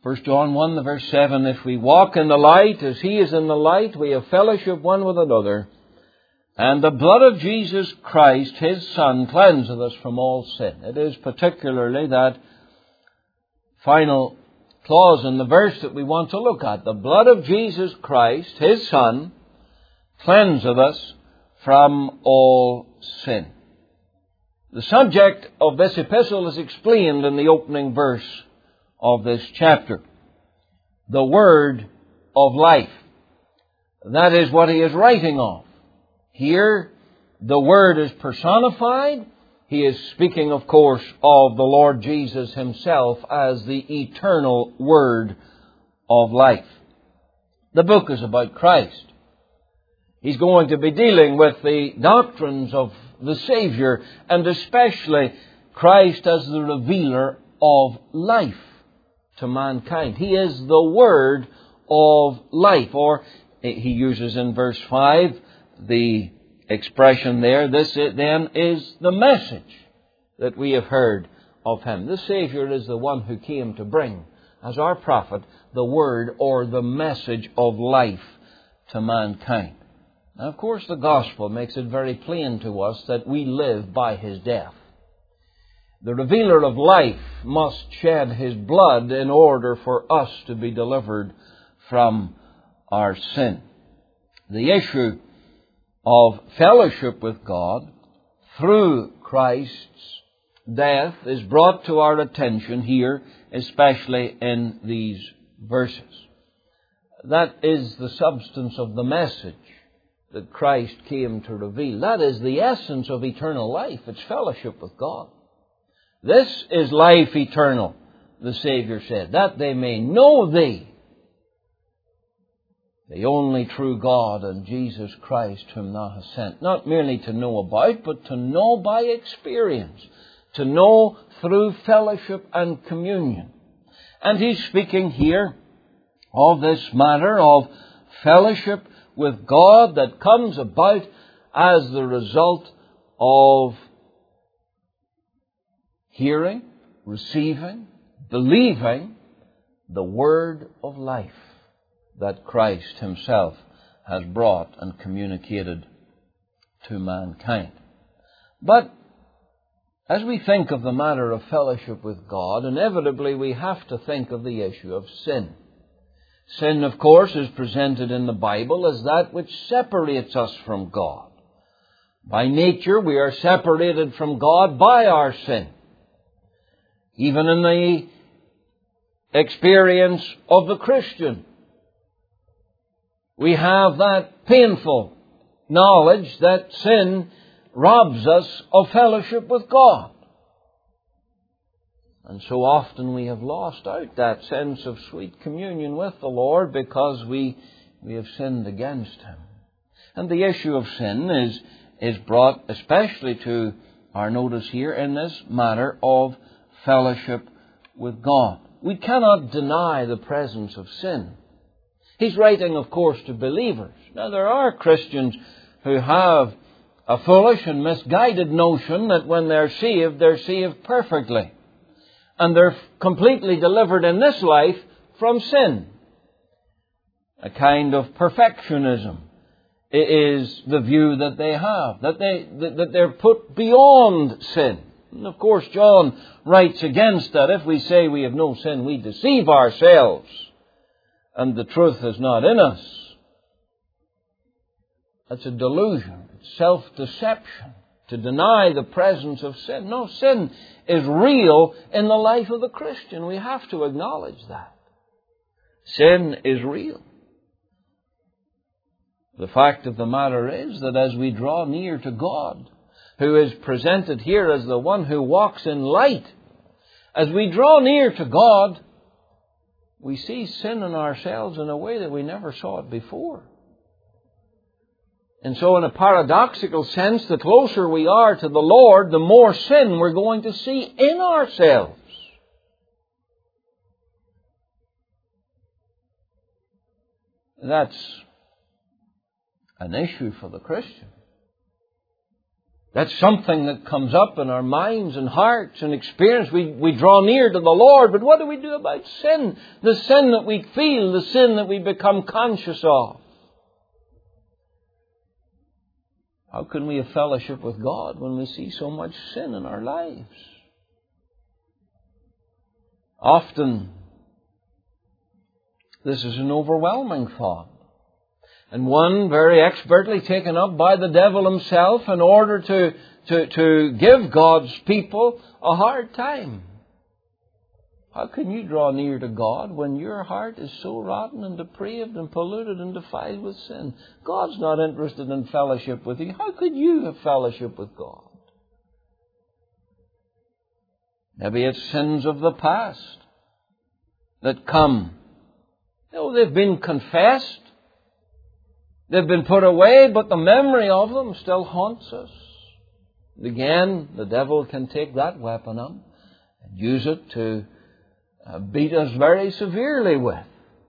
1 John 1, the verse 7, if we walk in the light as He is in the light, we have fellowship one with another. And the blood of Jesus Christ, His Son, cleanseth us from all sin. It is particularly that final clause in the verse that we want to look at. The blood of Jesus Christ, His Son, cleanseth us from all sin. The subject of this epistle is explained in the opening verse of this chapter. The Word of life. That is what he is writing of. Here, the Word is personified. He is speaking, of course, of the Lord Jesus Himself as the eternal Word of life. The book is about Christ. He's going to be dealing with the doctrines of the Savior, and especially Christ as the revealer of life to mankind. He is the Word of life. Or he uses in verse 5 the expression there, this then is the message that we have heard of Him. The Savior is the one who came to bring, as our prophet, the Word or the message of life to mankind. Now, of course, the Gospel makes it very plain to us that we live by His death. The revealer of life must shed His blood in order for us to be delivered from our sin. The issue of fellowship with God through Christ's death is brought to our attention here, especially in these verses. That is the substance of the message that Christ came to reveal. That is the essence of eternal life. It's fellowship with God. This is life eternal, the Savior said, that they may know Thee, the only true God, and Jesus Christ whom Thou hast sent. Not merely to know about, but to know by experience. To know through fellowship and communion. And he's speaking here of this matter of fellowship with God that comes about as the result of hearing, receiving, believing the Word of life that Christ Himself has brought and communicated to mankind. But as we think of the matter of fellowship with God, inevitably we have to think of the issue of sin. Sin, of course, is presented in the Bible as that which separates us from God. By nature, we are separated from God by our sin. Even in the experience of the Christian, we have that painful knowledge that sin robs us of fellowship with God. And so often we have lost out that sense of sweet communion with the Lord because we have sinned against Him. And the issue of sin is brought especially to our notice here in this matter of fellowship with God. We cannot deny the presence of sin. He's writing, of course, to believers. Now, there are Christians who have a foolish and misguided notion that when they're saved perfectly. And they're completely delivered in this life from sin. A kind of perfectionism is the view that they have, that they're put beyond sin. And of course, John writes against that. If we say we have no sin, we deceive ourselves, and the truth is not in us. That's a delusion. It's self-deception to deny the presence of sin. No, sin is real in the life of the Christian. We have to acknowledge that. Sin is real. The fact of the matter is that as we draw near to God, who is presented here as the one who walks in light, as we draw near to God, we see sin in ourselves in a way that we never saw it before. And so in a paradoxical sense, the closer we are to the Lord, the more sin we're going to see in ourselves. That's an issue for the Christian. That's something that comes up in our minds and hearts and experience. We draw near to the Lord, but what do we do about sin? The sin that we feel, the sin that we become conscious of. How can we have fellowship with God when we see so much sin in our lives? Often, this is an overwhelming thought, and one very expertly taken up by the devil himself in order to give God's people a hard time. How can you draw near to God when your heart is so rotten and depraved and polluted and defiled with sin? God's not interested in fellowship with you. How could you have fellowship with God? Maybe it's sins of the past that come. They've been confessed. They've been put away, but the memory of them still haunts us. And again, the devil can take that weapon up and use it to beat us very severely with.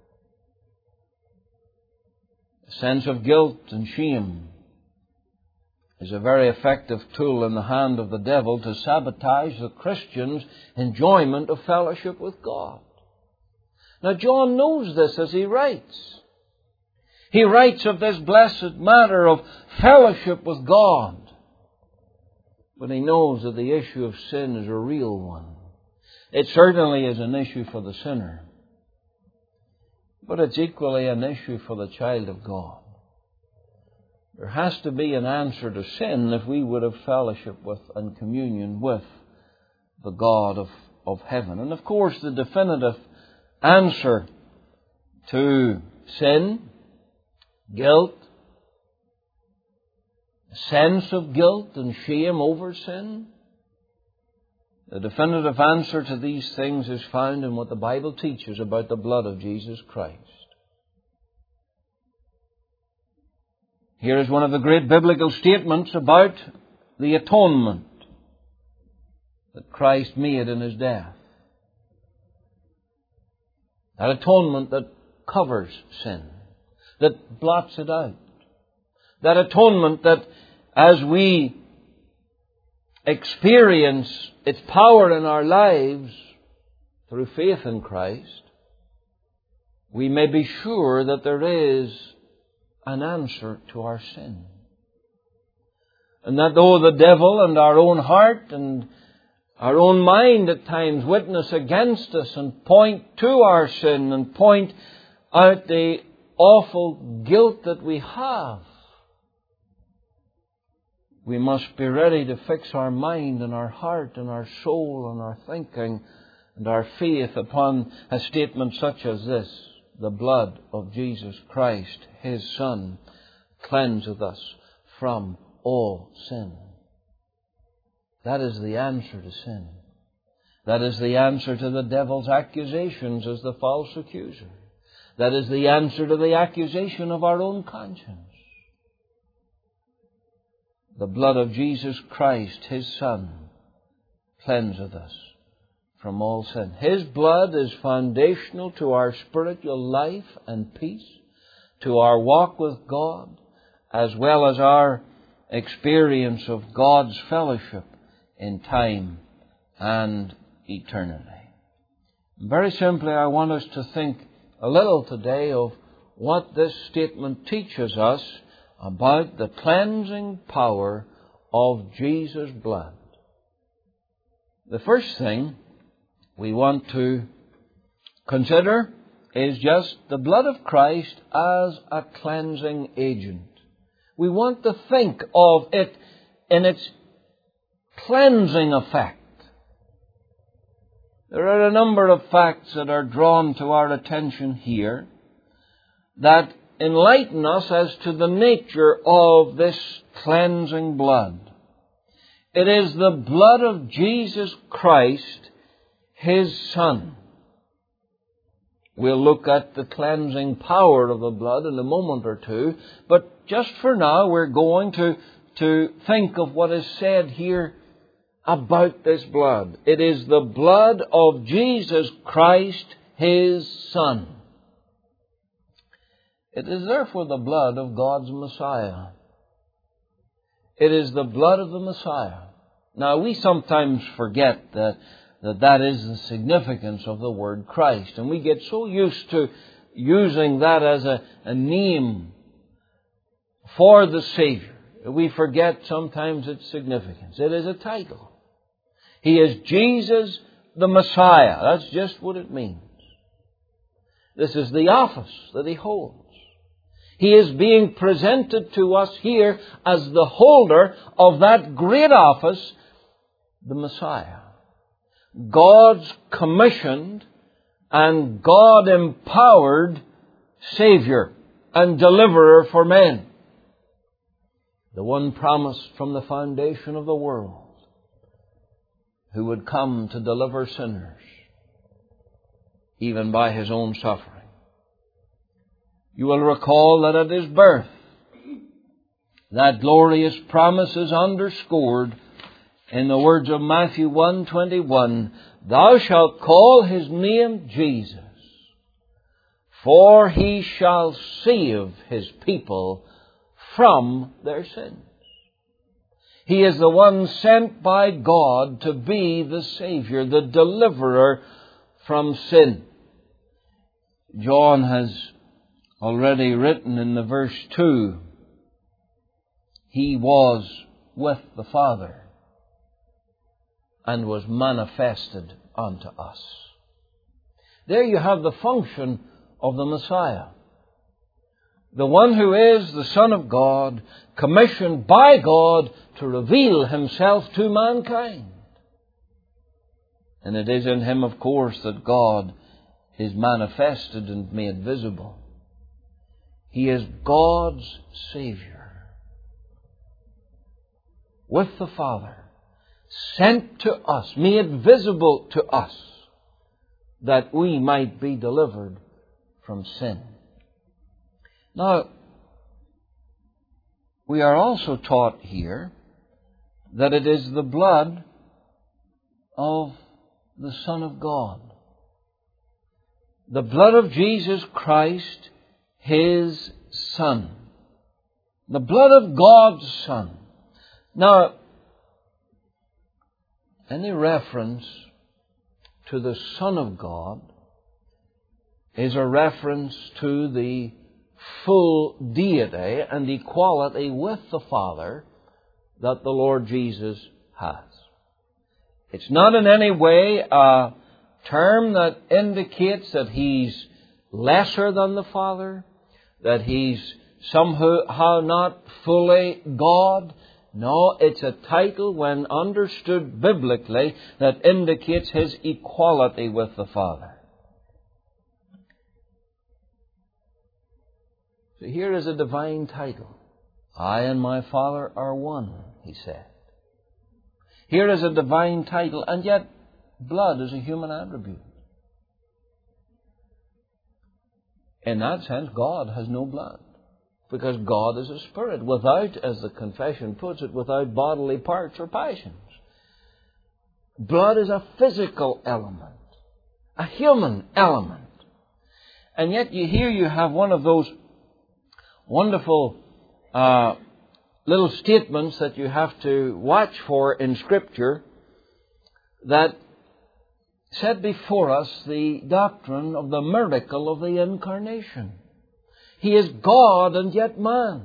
A sense of guilt and shame is a very effective tool in the hand of the devil to sabotage the Christian's enjoyment of fellowship with God. Now, John knows this as he writes. He writes of this blessed matter of fellowship with God. But he knows that the issue of sin is a real one. It certainly is an issue for the sinner. But it's equally an issue for the child of God. There has to be an answer to sin if we would have fellowship with and communion with the God of heaven. And of course, the definitive answer to sin, guilt, a sense of guilt and shame over sin, the definitive answer to these things is found in what the Bible teaches about the blood of Jesus Christ. Here is one of the great biblical statements about the atonement that Christ made in His death. That atonement that covers sin, that blots it out. That atonement that, as we experience its power in our lives through faith in Christ, we may be sure that there is an answer to our sin. And that though the devil and our own heart and our own mind at times witness against us and point to our sin and point out the awful guilt that we have, we must be ready to fix our mind and our heart and our soul and our thinking and our faith upon a statement such as this: the blood of Jesus Christ, His Son, cleanseth us from all sin. That is the answer to sin. That is the answer to the devil's accusations as the false accuser. That is the answer to the accusation of our own conscience. The blood of Jesus Christ, His Son, cleanseth us from all sin. His blood is foundational to our spiritual life and peace, to our walk with God, as well as our experience of God's fellowship in time and eternity. Very simply, I want us to think a little today of what this statement teaches us about the cleansing power of Jesus' blood. The first thing we want to consider is just the blood of Christ as a cleansing agent. We want to think of it in its cleansing effect. There are a number of facts that are drawn to our attention here that enlighten us as to the nature of this cleansing blood. It is the blood of Jesus Christ, His Son. We'll look at the cleansing power of the blood in a moment or two, but just for now we're going to think of what is said here about this blood. It is the blood of Jesus Christ, His Son. It is therefore the blood of God's Messiah. It is the blood of the Messiah. Now, we sometimes forget that is the significance of the word Christ. And we get so used to using that as a name for the Savior. We forget sometimes its significance. It is a title. He is Jesus the Messiah. That's just what it means. This is the office that He holds. He is being presented to us here as the holder of that great office, the Messiah. God's commissioned and God-empowered Savior and Deliverer for men. The one promised from the foundation of the world, who would come to deliver sinners, even by His own suffering. You will recall that at His birth, that glorious promise is underscored in the words of Matthew 1:21, "Thou shalt call His name Jesus, for He shall save His people from their sins." He is the one sent by God to be the Savior, the deliverer from sin. John has already written in the verse 2, He was with the Father and was manifested unto us. There you have the function of the Messiah. The one who is the Son of God, commissioned by God to reveal Himself to mankind. And it is in Him, of course, that God is manifested and made visible. He is God's Savior, with the Father, sent to us, made visible to us, that we might be delivered from sin. Now, we are also taught here that it is the blood of the Son of God. The blood of Jesus Christ, His Son. The blood of God's Son. Now, any reference to the Son of God is a reference to the full deity and equality with the Father that the Lord Jesus has. It's not in any way a term that indicates that He's lesser than the Father, that He's somehow not fully God. No, it's a title, when understood biblically, that indicates His equality with the Father. So here is a divine title. I and my Father are one, He said. Here is a divine title, and yet blood is a human attribute. In that sense, God has no blood, because God is a spirit, without, as the confession puts it, without bodily parts or passions. Blood is a physical element, a human element. And yet here you have one of those wonderful little statements that you have to watch for in Scripture that set before us the doctrine of the miracle of the Incarnation. He is God and yet man.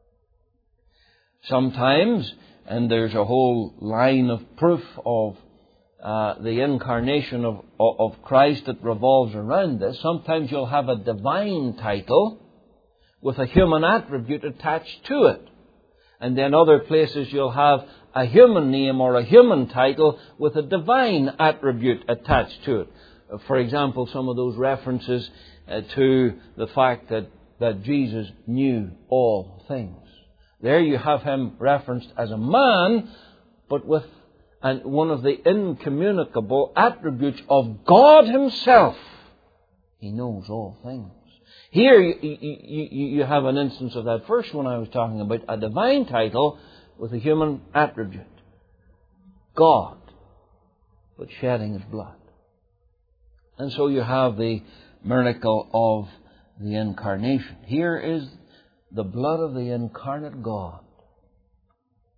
Sometimes, and there's a whole line of proof of the incarnation of Christ that revolves around this, sometimes you'll have a divine title with a human attribute attached to it. And then other places you'll have a human name or a human title with a divine attribute attached to it. For example, some of those references to the fact that Jesus knew all things. There you have Him referenced as a man, but with one of the incommunicable attributes of God Himself. He knows all things. Here you have an instance of that first one I was talking about, a divine title with a human attribute. God, but shedding His blood. And so you have the miracle of the Incarnation. Here is the blood of the incarnate God.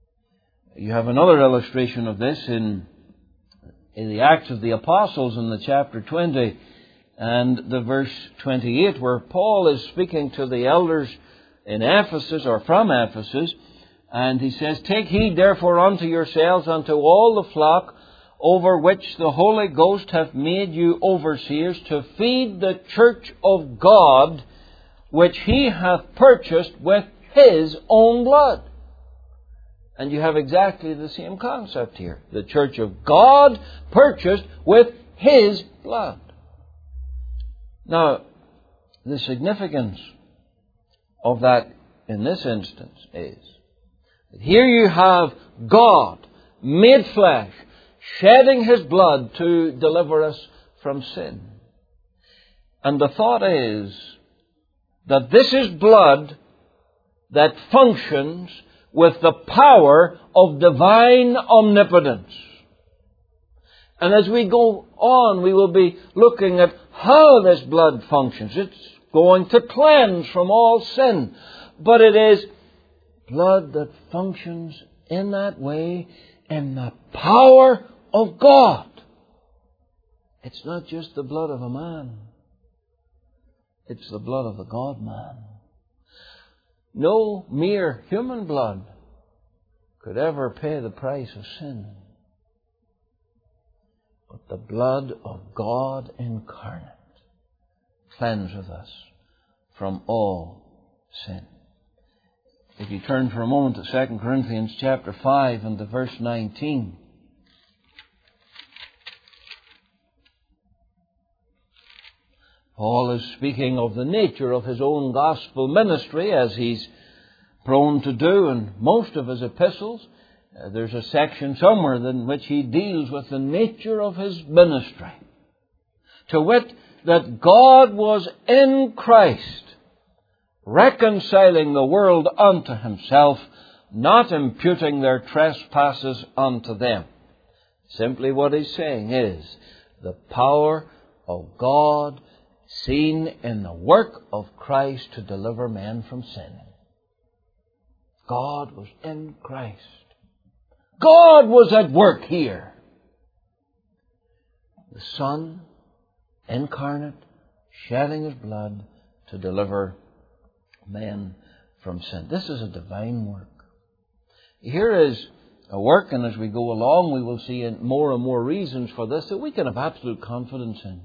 You have another illustration of this in the Acts of the Apostles in the chapter 20 and the verse 28, where Paul is speaking to the elders in Ephesus, or from Ephesus, and he says, "Take heed therefore unto yourselves, unto all the flock over which the Holy Ghost hath made you overseers, to feed the church of God, which He hath purchased with His own blood." And you have exactly the same concept here. The church of God purchased with His blood. Now, the significance of that in this instance is that here you have God made flesh, shedding His blood to deliver us from sin. And the thought is that this is blood that functions with the power of divine omnipotence. And as we go on, we will be looking at how this blood functions. It's going to cleanse from all sin. But it is blood that functions in that way in the power of God. It's not just the blood of a man. It's the blood of the God-man. No mere human blood could ever pay the price of sin. But the blood of God incarnate cleanseth us from all sin. If you turn for a moment to 2 Corinthians chapter 5 and to verse 19. Paul is speaking of the nature of his own gospel ministry, as he's prone to do in most of his epistles. There's a section somewhere in which he deals with the nature of his ministry. To wit, that God was in Christ, reconciling the world unto Himself, not imputing their trespasses unto them. Simply what he's saying is the power of God seen in the work of Christ to deliver men from sin. God was in Christ. God was at work here. The Son, incarnate, shedding His blood to deliver men from sin. This is a divine work. Here is a work, and as we go along, we will see more and more reasons for this that we can have absolute confidence in.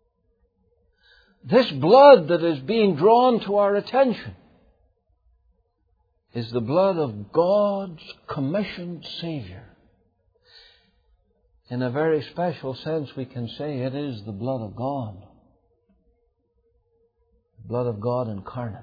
This blood that is being drawn to our attention is the blood of God's commissioned Savior. In a very special sense, we can say it is the blood of God. The blood of God incarnate.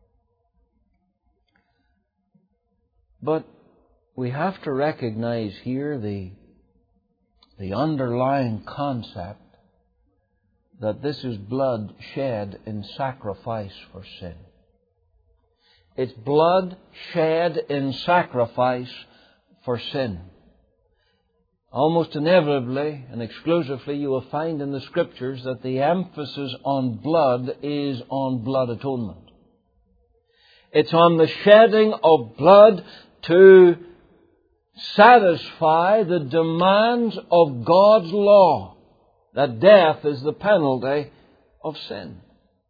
But we have to recognize here the underlying concept that this is blood shed in sacrifice for sin. It's blood shed in sacrifice for sin. Almost inevitably and exclusively you will find in the Scriptures that the emphasis on blood is on blood atonement. It's on the shedding of blood to satisfy the demands of God's law, that death is the penalty of sin.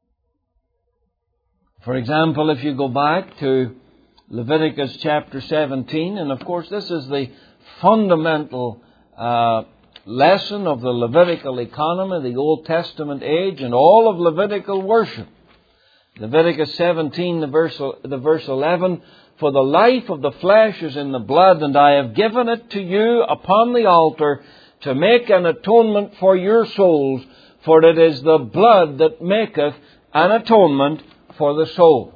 For example, if you go back to Leviticus chapter 17, and of course this is the fundamental lesson of the Levitical economy, the Old Testament age, and all of Levitical worship. Leviticus 17, the verse 11, "For the life of the flesh is in the blood, and I have given it to you upon the altar to make an atonement for your souls, for it is the blood that maketh an atonement for the soul."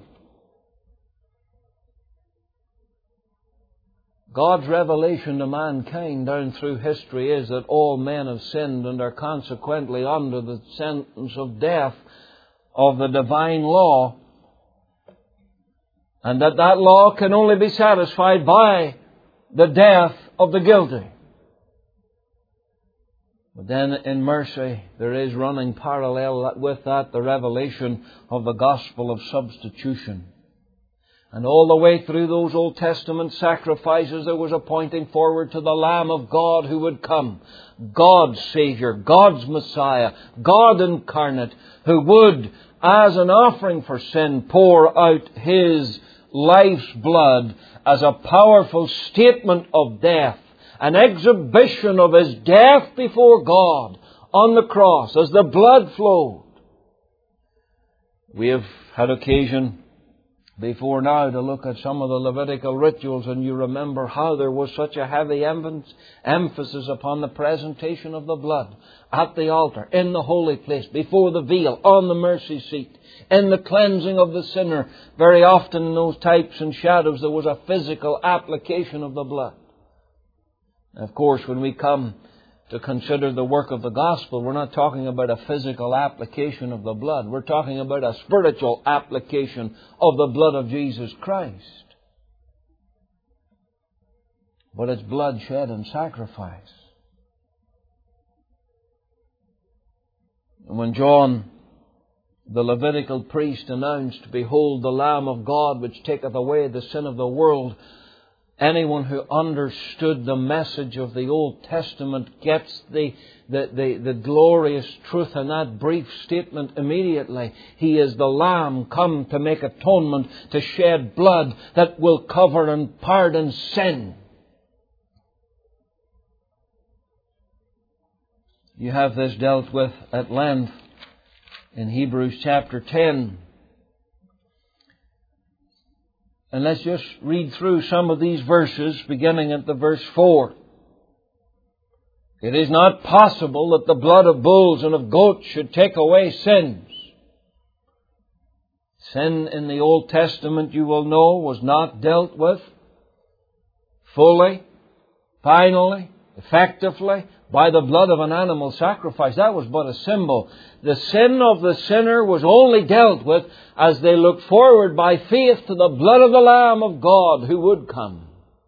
God's revelation to mankind down through history is that all men have sinned and are consequently under the sentence of death of the divine law, and that law can only be satisfied by the death of the guilty. But then in mercy there is running parallel with that the revelation of the gospel of substitution. And all the way through those Old Testament sacrifices, there was a pointing forward to the Lamb of God who would come. God's Savior, God's Messiah, God incarnate, who would, as an offering for sin, pour out His life's blood as a powerful statement of death, an exhibition of His death before God on the cross as the blood flowed. We have had occasion before now to look at some of the Levitical rituals, and you remember how there was such a heavy emphasis upon the presentation of the blood at the altar, in the holy place, before the veil, on the mercy seat, in the cleansing of the sinner. Very often in those types and shadows there was a physical application of the blood. Of course, when we come to consider the work of the gospel, we're not talking about a physical application of the blood. We're talking about a spiritual application of the blood of Jesus Christ. But it's blood shed in sacrifice. And when John, the Levitical priest, announced, "Behold, the Lamb of God, which taketh away the sin of the world," anyone who understood the message of the Old Testament gets the glorious truth in that brief statement immediately. He is the Lamb come to make atonement, to shed blood that will cover and pardon sin. You have this dealt with at length in Hebrews chapter 10. And let's just read through some of these verses, beginning at the verse 4. It is not possible that the blood of bulls and of goats should take away sins. Sin in the Old Testament, you will know, was not dealt with fully, finally, effectively, by the blood of an animal sacrifice. That was but a symbol. The sin of the sinner was only dealt with as they looked forward by faith to the blood of the Lamb of God who would come.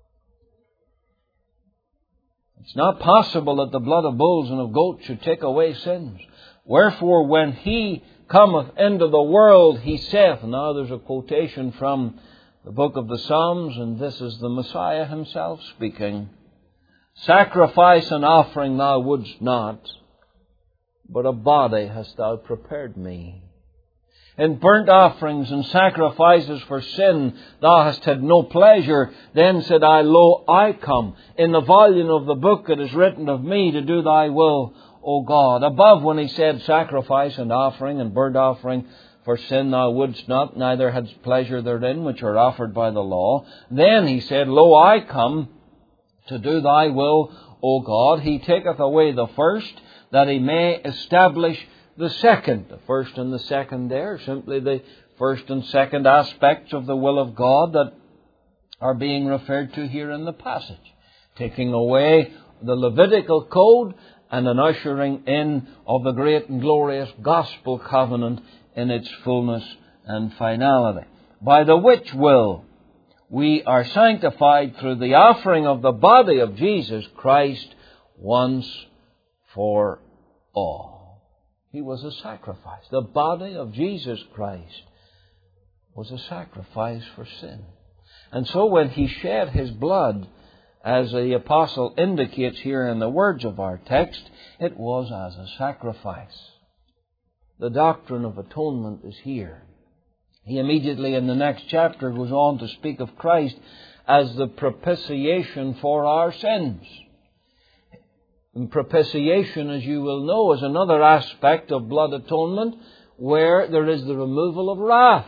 It's not possible that the blood of bulls and of goats should take away sins. Wherefore, when He cometh into the world, He saith. Now there's a quotation from the book of the Psalms, and this is the Messiah Himself speaking. Sacrifice and offering thou wouldst not, but a body hast thou prepared me. In burnt offerings and sacrifices for sin thou hast had no pleasure. Then said I, Lo, I come. In the volume of the book it is written of me to do thy will, O God. Above, when He said sacrifice and offering and burnt offering for sin thou wouldst not, neither hadst pleasure therein, which are offered by the law. Then He said, Lo, I come to do thy will, O God. He taketh away the first, that He may establish the second. The first and the second there, simply the first and second aspects of the will of God that are being referred to here in the passage. Taking away the Levitical code and an ushering in of the great and glorious gospel covenant in its fullness and finality. By the which will we are sanctified through the offering of the body of Jesus Christ once for all. He was a sacrifice. The body of Jesus Christ was a sacrifice for sin. And so when He shed His blood, as the apostle indicates here in the words of our text, it was as a sacrifice. The doctrine of atonement is here. He immediately in the next chapter goes on to speak of Christ as the propitiation for our sins. And propitiation, as you will know, is another aspect of blood atonement where there is the removal of wrath.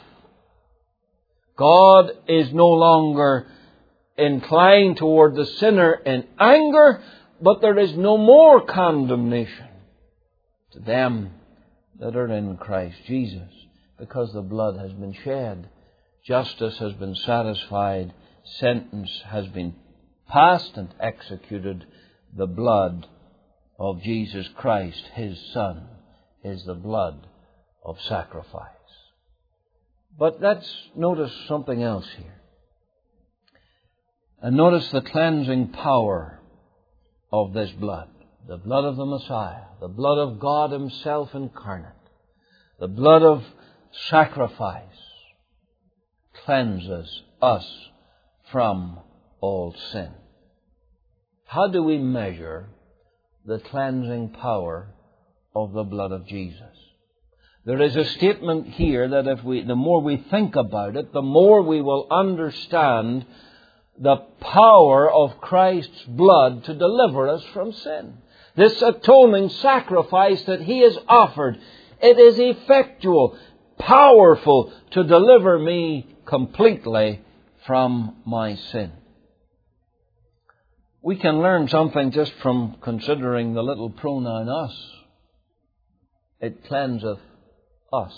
God is no longer inclined toward the sinner in anger, but there is no more condemnation to them that are in Christ Jesus, because the blood has been shed. Justice has been satisfied. Sentence has been passed and executed. The blood of Jesus Christ, His Son, is the blood of sacrifice. But let's notice something else here. And notice the cleansing power of this blood. The blood of the Messiah. The blood of God Himself incarnate. The blood of sacrifice cleanses us from all sin. How do we measure the cleansing power of the blood of Jesus? There is a statement here that the more we think about it, the more we will understand the power of Christ's blood to deliver us from sin. This atoning sacrifice that He has offered, it is effectual, powerful to deliver me completely from my sin. We can learn something just from considering the little pronoun us. It cleanseth us.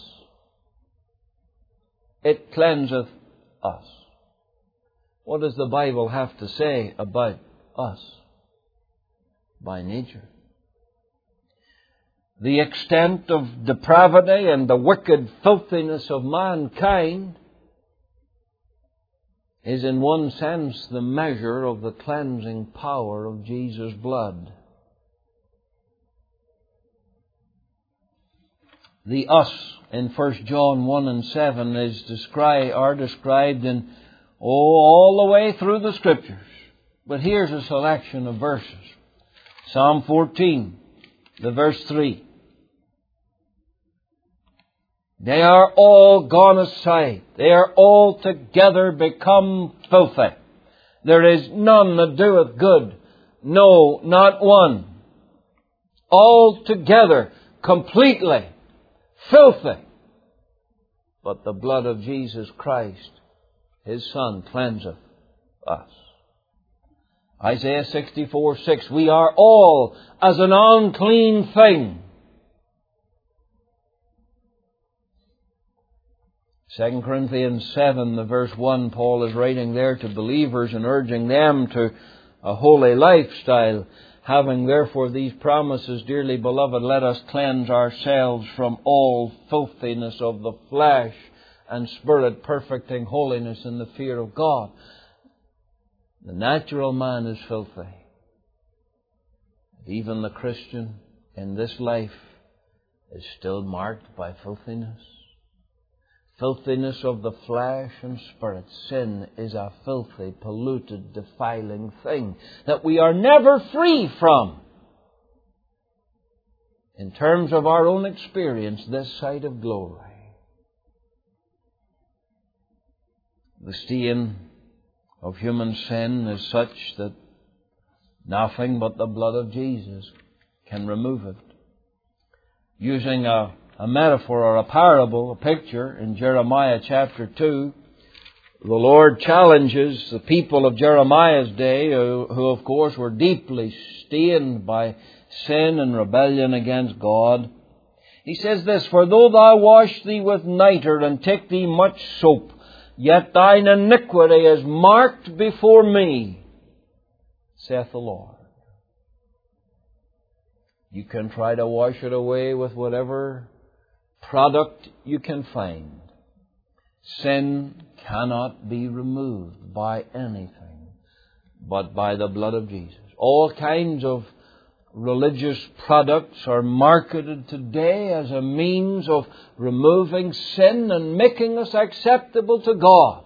It cleanseth us. What does the Bible have to say about us? By nature. The extent of depravity and the wicked filthiness of mankind is in one sense the measure of the cleansing power of Jesus' blood. The us in 1 John 1 and 7 are described in all the way through the Scriptures. But here's a selection of verses. Psalm 14, the verse 3. They are all gone aside. They are altogether become filthy. There is none that doeth good. No, not one. Altogether, completely filthy. But the blood of Jesus Christ, His Son, cleanseth us. Isaiah 64:6. We are all as an unclean thing. 2 Corinthians 7, the verse 1, Paul is writing there to believers and urging them to a holy lifestyle. Having therefore these promises, dearly beloved, let us cleanse ourselves from all filthiness of the flesh and spirit, perfecting holiness in the fear of God. The natural man is filthy. Even the Christian in this life is still marked by filthiness. Filthiness of the flesh and spirit. Sin is a filthy, polluted, defiling thing that we are never free from. In terms of our own experience this side of glory. The stain of human sin is such that nothing but the blood of Jesus can remove it. Using a metaphor or a parable, a picture, in Jeremiah chapter 2, the Lord challenges the people of Jeremiah's day, who of course were deeply stained by sin and rebellion against God. He says this, For though thou wash thee with nitre and take thee much soap, yet thine iniquity is marked before me, saith the Lord. You can try to wash it away with whatever product you can find. Sin cannot be removed by anything but by the blood of Jesus. All kinds of religious products are marketed today as a means of removing sin and making us acceptable to God.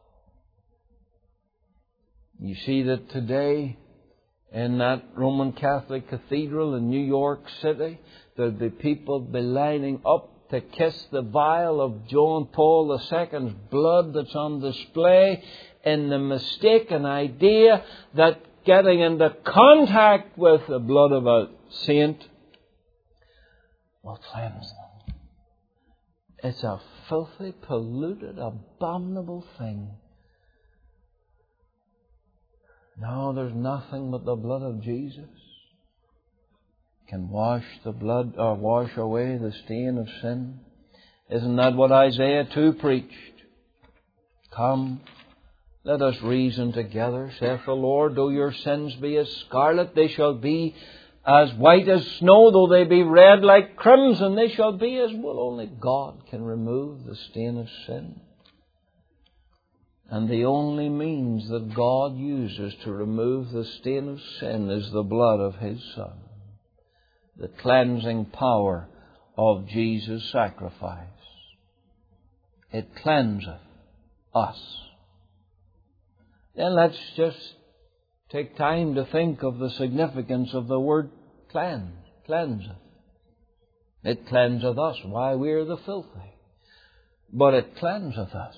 You see that today in that Roman Catholic cathedral in New York City, there'll be people be lining up to kiss the vial of John Paul II's blood that's on display in the mistaken idea that getting into contact with the blood of a saint will cleanse them. It's a filthy, polluted, abominable thing. No, there's nothing but the blood of Jesus can wash the blood or wash away the stain of sin. Isn't that what Isaiah 2 preached? Come, let us reason together, saith the Lord. Though your sins be as scarlet, they shall be as white as snow. Though they be red like crimson, they shall be as wool. Only God can remove the stain of sin. And the only means that God uses to remove the stain of sin is the blood of His Son. The cleansing power of Jesus' sacrifice. It cleanseth us. then let's just take time to think of the significance of the word cleanse. Cleanseth. It cleanseth us. Why, we are the filthy. But it cleanseth us.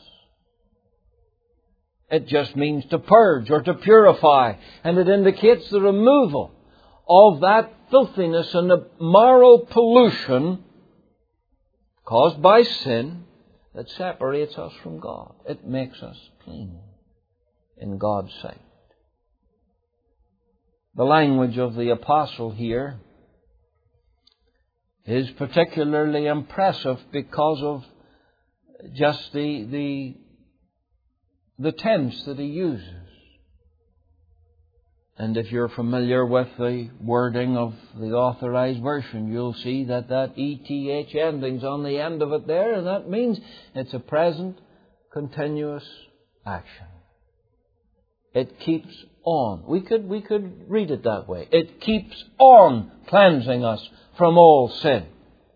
It just means to purge or to purify. And it indicates the removal of that filthiness and the moral pollution caused by sin that separates us from God. It makes us clean in God's sight. The language of the apostle here is particularly impressive because of just the tense that he uses. And if you're familiar with the wording of the Authorized Version, you'll see that ETH ending's on the end of it there, and that means it's a present, continuous action. It keeps on. We could read it that way. It keeps on cleansing us from all sin.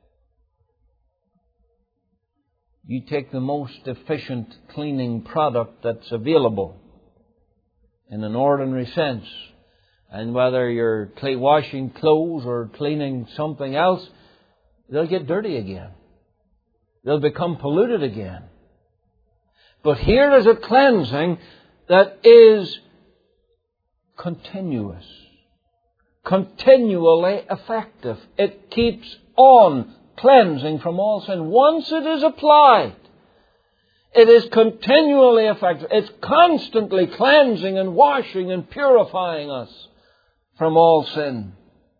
You take the most efficient cleaning product that's available in an ordinary sense, and whether you're washing clothes or cleaning something else, they'll get dirty again. They'll become polluted again. But here is a cleansing that is continuous, continually effective. It keeps on cleansing from all sin. Once it is applied, it is continually effective. It's constantly cleansing and washing and purifying us from all sin.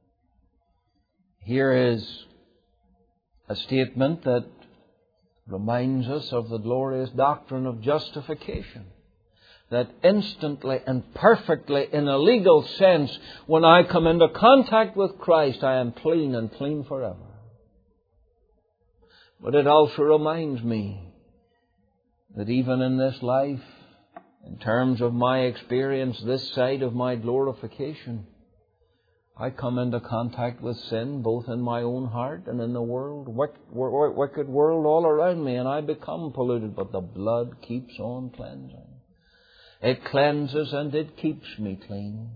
Here is a statement that reminds us of the glorious doctrine of justification. That instantly and perfectly, in a legal sense, when I come into contact with Christ, I am clean and clean forever. But it also reminds me that even in this life, in terms of my experience this side of my glorification, I come into contact with sin both in my own heart and in the world, wicked world all around me, and I become polluted. But the blood keeps on cleansing. It cleanses and it keeps me clean.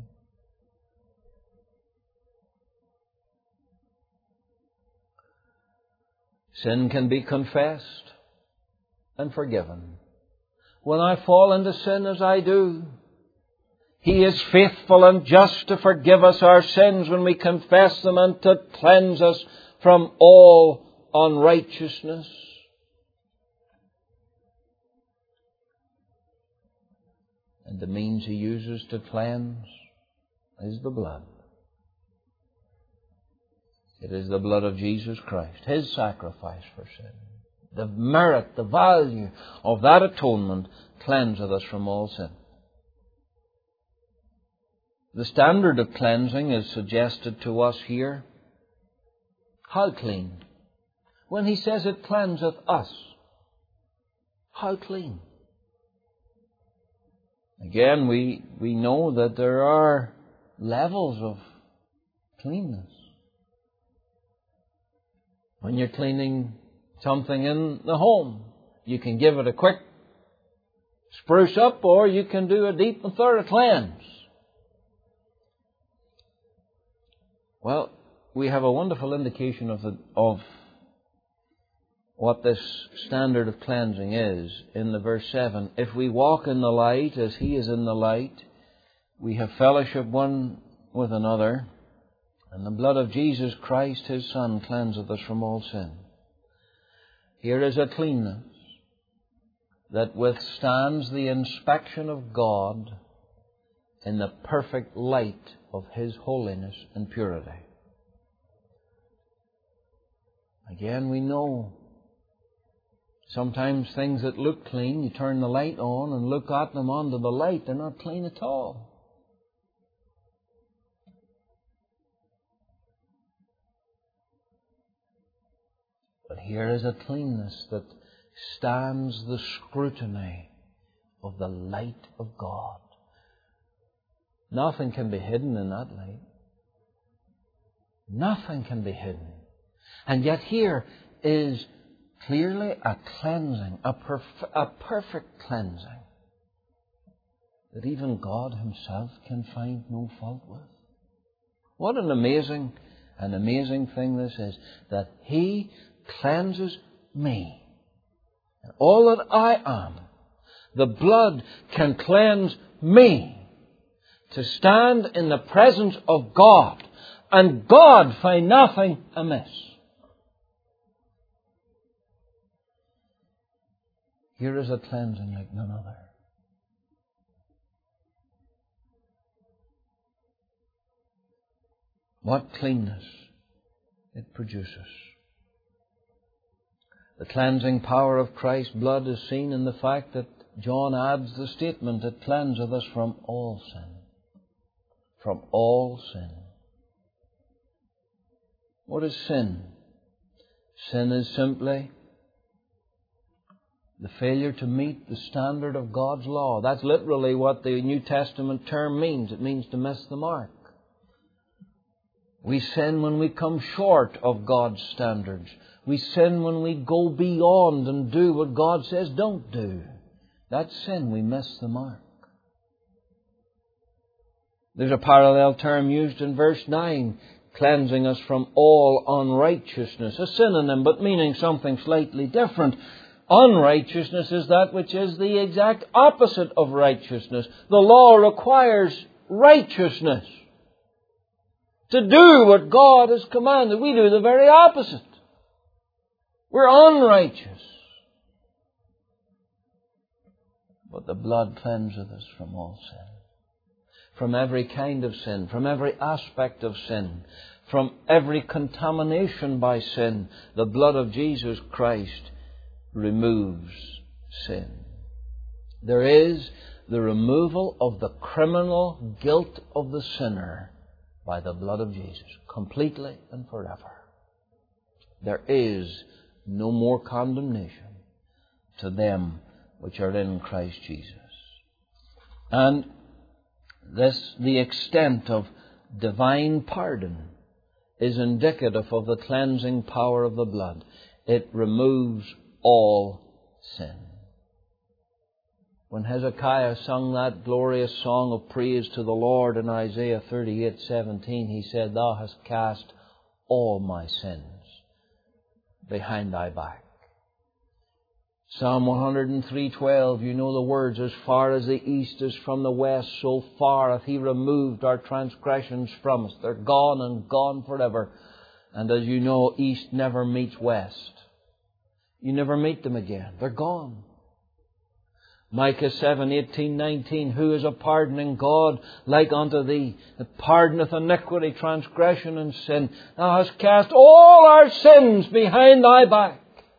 Sin can be confessed and forgiven. When I fall into sin as I do, He is faithful and just to forgive us our sins when we confess them and to cleanse us from all unrighteousness. And the means He uses to cleanse is the blood. It is the blood of Jesus Christ, His sacrifice for sin. The merit, the value of that atonement cleanseth us from all sin. The standard of cleansing is suggested to us here. How clean? When He says it cleanseth us, how clean? Again, we know that there are levels of cleanness. When you're cleaning something in the home, you can give it a quick spruce up, or you can do a deep and thorough cleanse. Well, we have a wonderful indication of what this standard of cleansing is in the verse 7. If we walk in the light as He is in the light, we have fellowship one with another, and the blood of Jesus Christ, His Son, cleanseth us from all sin. Here is a cleanness that withstands the inspection of God in the perfect light of His holiness and purity. Again, we know sometimes things that look clean, you turn the light on and look at them under the light, they're not clean at all. But here is a cleanness that stands the scrutiny of the light of God. Nothing can be hidden in that light. Nothing can be hidden. And yet here is clearly a cleansing, a perfect cleansing. that even God Himself can find no fault with. What an amazing thing this is, that He cleanses me. All that I am, the blood can cleanse me to stand in the presence of God, and God find nothing amiss. Here is a cleansing like none other. What cleanness it produces. The cleansing power of Christ's blood is seen in the fact that John adds the statement, it cleanseth us from all sin. From all sin. What is sin? Sin is simply the failure to meet the standard of God's law. That's literally what the New Testament term means. It means to miss the mark. We sin when we come short of God's standards. We sin when we go beyond and do what God says don't do. That's sin. We miss the mark. There's a parallel term used in verse 9, cleansing us from all unrighteousness. A synonym, but meaning something slightly different. Unrighteousness is that which is the exact opposite of righteousness. The law requires righteousness. To do what God has commanded. We do the very opposite. We're unrighteous. But the blood cleanseth us from all sin. From every kind of sin. From every aspect of sin. From every contamination by sin. The blood of Jesus Christ removes sin. There is the removal of the criminal guilt of the sinner by the blood of Jesus, completely and forever. There is no more condemnation to them which are in Christ Jesus. And the extent of divine pardon is indicative of the cleansing power of the blood. It removes all sin. When Hezekiah sung that glorious song of praise to the Lord in Isaiah 38:17, he said, Thou hast cast all my sins behind thy back. Psalm 103:12, you know the words, as far as the east is from the west, so far hath He removed our transgressions from us. They're gone and gone forever. And as you know, east never meets west. You never meet them again. They're gone. Micah 7:18-19, who is a pardoning God like unto thee, that pardoneth iniquity, transgression, and sin. Thou hast cast all our sins behind thy back.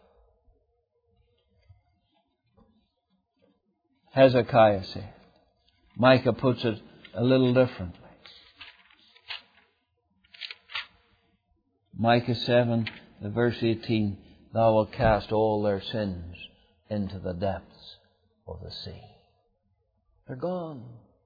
Hezekiah said. Micah puts it a little differently. Micah 7, verse 18, Thou wilt cast all their sins into the depths of the sea. They're gone.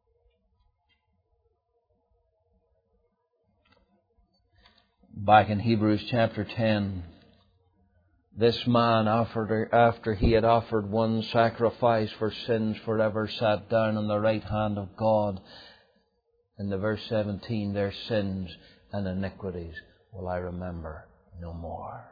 Back in Hebrews chapter 10, this man, after he had offered one sacrifice for sins forever, sat down on the right hand of God. In the verse 17, their sins and iniquities will I remember no more.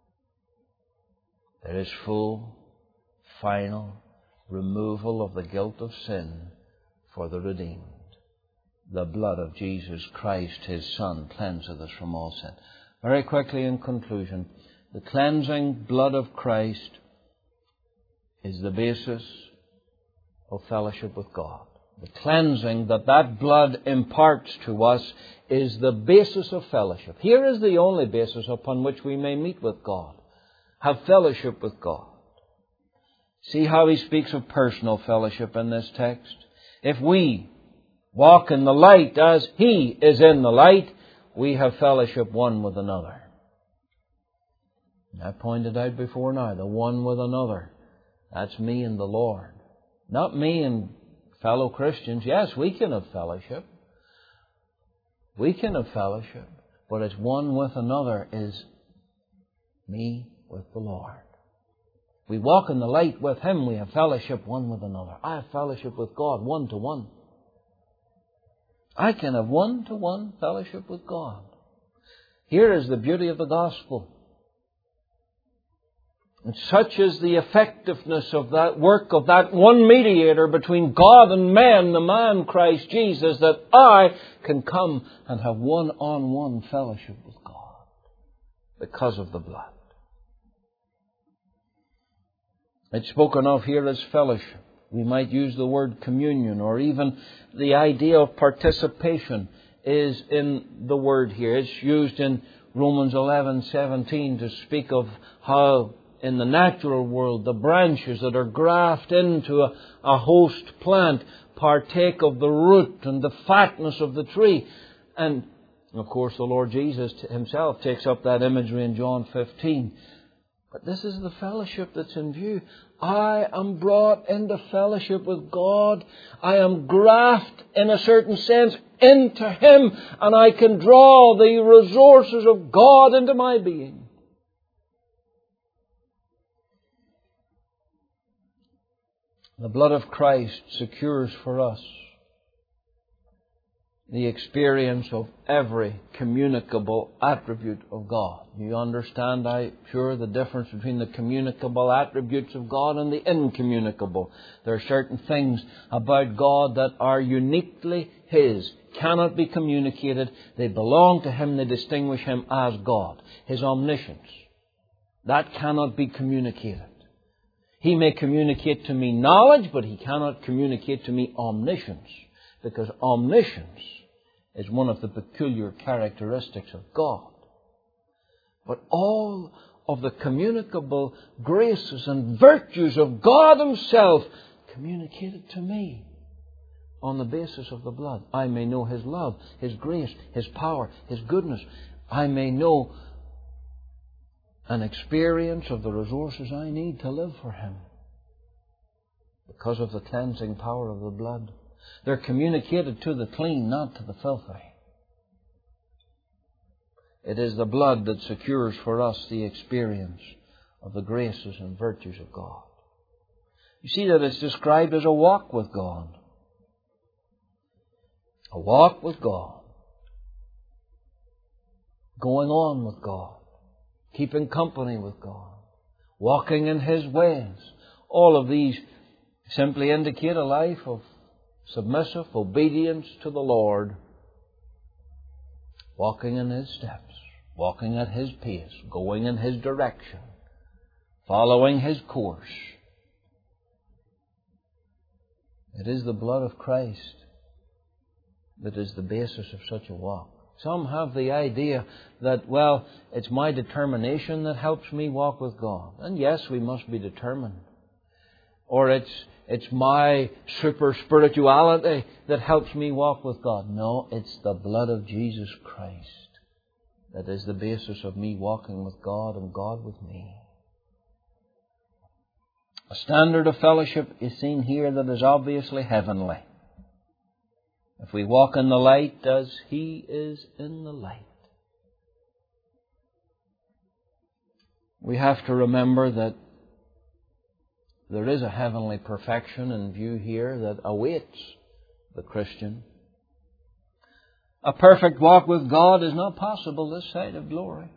There is full, final removal of the guilt of sin for the redeemed. The blood of Jesus Christ, His Son, cleanseth us from all sin. Very quickly in conclusion, the cleansing blood of Christ is the basis of fellowship with God. The cleansing that blood imparts to us is the basis of fellowship. Here is the only basis upon which we may meet with God, have fellowship with God. See how he speaks of personal fellowship in this text? If we walk in the light as He is in the light, we have fellowship one with another. I pointed out before now, the one with another. That's me and the Lord. Not me and fellow Christians. Yes, we can have fellowship. We can have fellowship. But it's one with another is me with the Lord. We walk in the light with Him, we have fellowship one with another. I have fellowship with God one-to-one. I can have one-to-one fellowship with God. Here is the beauty of the gospel. And such is the effectiveness of that work of that one mediator between God and man, the man Christ Jesus, that I can come and have one-on-one fellowship with God because of the blood. It's spoken of here as fellowship. We might use the word communion, or even the idea of participation is in the word here. It's used in Romans 11:17 to speak of how in the natural world the branches that are grafted into a host plant partake of the root and the fatness of the tree. And of course the Lord Jesus Himself takes up that imagery in John 15. But this is the fellowship that's in view. I am brought into fellowship with God. I am grafted, in a certain sense, into Him. And I can draw the resources of God into my being. The blood of Christ secures for us the experience of every communicable attribute of God. You understand, I'm sure, the difference between the communicable attributes of God and the incommunicable. There are certain things about God that are uniquely His, cannot be communicated. They belong to Him, they distinguish Him as God. His omniscience, that cannot be communicated. He may communicate to me knowledge, but He cannot communicate to me omniscience, because omniscience is one of the peculiar characteristics of God. But all of the communicable graces and virtues of God Himself communicated to me on the basis of the blood. I may know His love, His grace, His power, His goodness. I may know an experience of the resources I need to live for Him because of the cleansing power of the blood. They're communicated to the clean, not to the filthy. It is the blood that secures for us the experience of the graces and virtues of God. You see that it's described as a walk with God. A walk with God. Going on with God. Keeping company with God. Walking in His ways. All of these simply indicate a life of submissive obedience to the Lord. Walking in His steps. Walking at His pace. Going in His direction. Following His course. It is the blood of Christ that is the basis of such a walk. Some have the idea that, well, it's my determination that helps me walk with God. And yes, we must be determined. Or it's my super spirituality that helps me walk with God. No, it's the blood of Jesus Christ that is the basis of me walking with God and God with me. A standard of fellowship is seen here that is obviously heavenly. If we walk in the light as He is in the light. We have to remember that there is a heavenly perfection in view here that awaits the Christian. A perfect walk with God is not possible this side of glory.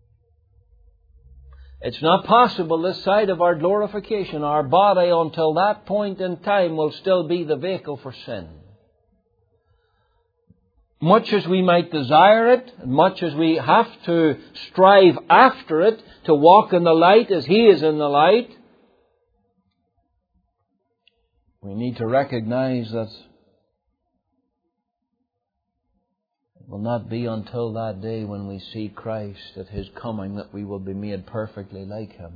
It's not possible this side of our glorification. Our body, until that point in time, will still be the vehicle for sin. Much as we might desire it, much as we have to strive after it, to walk in the light as He is in the light, we need to recognize that it will not be until that day when we see Christ at His coming that we will be made perfectly like Him.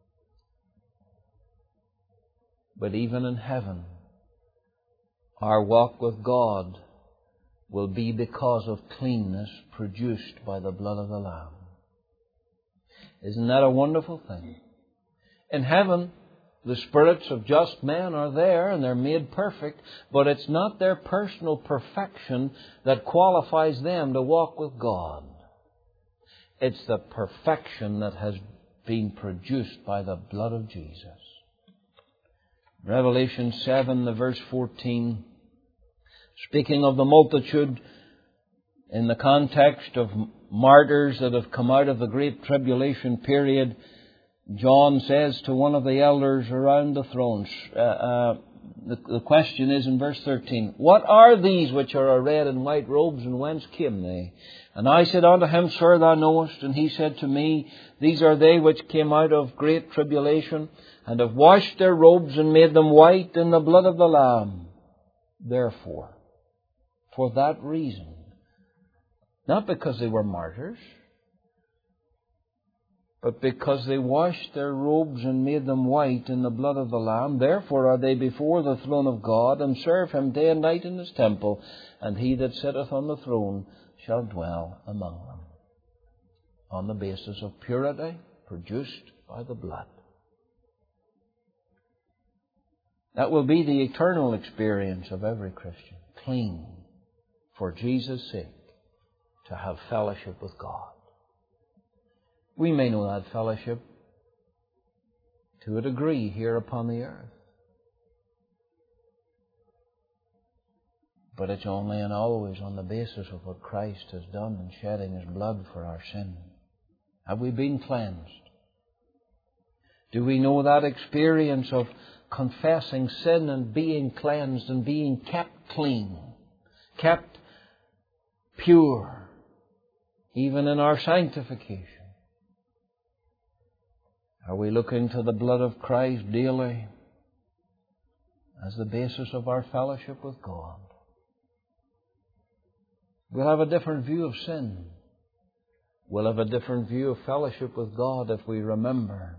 But even in heaven, our walk with God will be because of cleanness produced by the blood of the Lamb. Isn't that a wonderful thing? In heaven, the spirits of just men are there and they're made perfect, but it's not their personal perfection that qualifies them to walk with God. It's the perfection that has being produced by the blood of Jesus. Revelation 7, the verse 14, speaking of the multitude in the context of martyrs that have come out of the great tribulation period, John says to one of the elders around the throne, the question is in verse 13, "What are these which are arrayed in white robes, and whence came they?" And I said unto him, "Sir, thou knowest." And he said to me, "These are they which came out of great tribulation, and have washed their robes and made them white in the blood of the Lamb. Therefore," for that reason, not because they were martyrs, but because they washed their robes and made them white in the blood of the Lamb, therefore are they before the throne of God, and serve Him day and night in His temple, and He that sitteth on the throne shall dwell among them. On the basis of purity produced by the blood. That will be the eternal experience of every Christian. Clean, for Jesus' sake, to have fellowship with God. We may know that fellowship to a degree here upon the earth. But it's only and always on the basis of what Christ has done in shedding His blood for our sin. Have we been cleansed? Do we know that experience of confessing sin and being cleansed and being kept clean, kept pure, even in our sanctification? Are we looking to the blood of Christ daily as the basis of our fellowship with God? We'll have a different view of sin. We'll have a different view of fellowship with God if we remember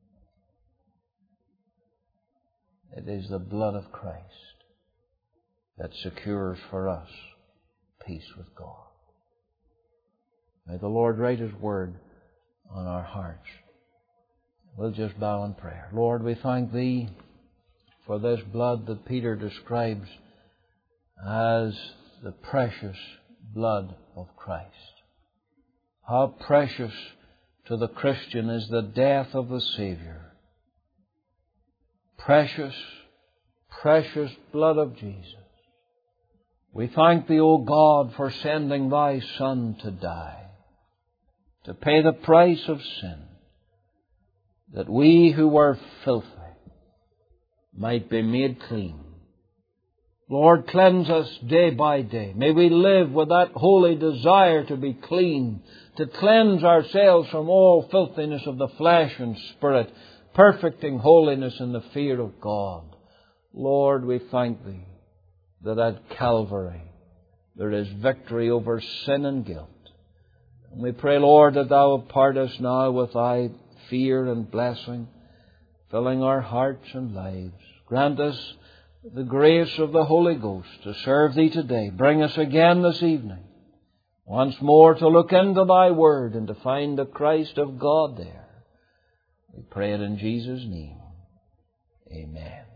it is the blood of Christ that secures for us peace with God. May the Lord write His Word on our hearts. We'll just bow in prayer. Lord, we thank Thee for this blood that Peter describes as the precious blood of Christ. How precious to the Christian is the death of the Savior. Precious, precious blood of Jesus. We thank Thee, O God, for sending Thy Son to die, to pay the price of sin, that we who were filthy might be made clean. Lord, cleanse us day by day. May we live with that holy desire to be clean, to cleanse ourselves from all filthiness of the flesh and spirit, perfecting holiness in the fear of God. Lord, we thank Thee that at Calvary there is victory over sin and guilt. And we pray, Lord, that Thou wilt part us now with Thy fear and blessing, filling our hearts and lives. Grant us the grace of the Holy Ghost to serve Thee today. Bring us again this evening, once more to look into Thy Word and to find the Christ of God there. We pray it in Jesus' name. Amen.